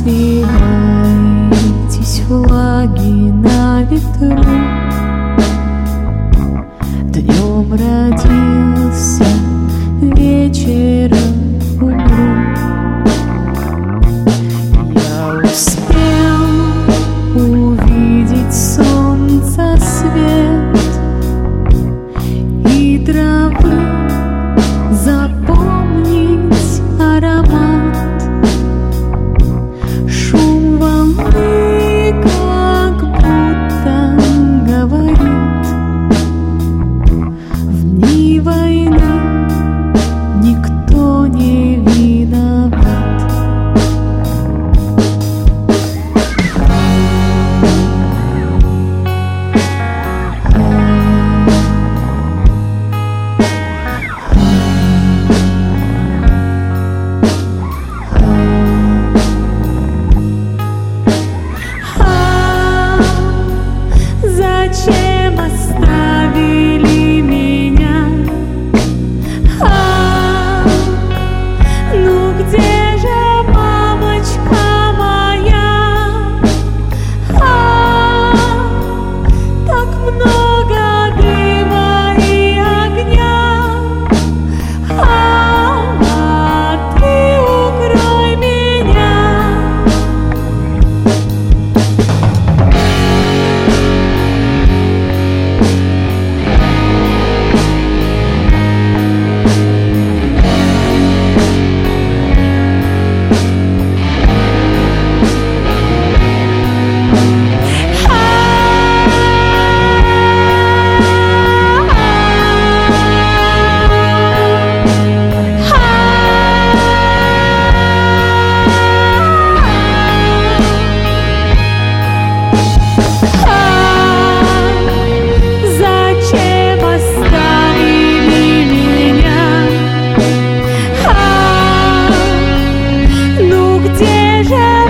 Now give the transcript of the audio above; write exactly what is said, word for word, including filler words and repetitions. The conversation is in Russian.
Свивайтесь флаги на ветру. Днем родился, вечером умру. Я успел увидеть солнца свет и травы, запомнить аромат, шум волны, как будто говорит: в дни войны никто не виноват. Зачем оставили меня? А, ну где же мамочка моя? А, так много дыма и огня. А, а ты укрой меня. Yeah.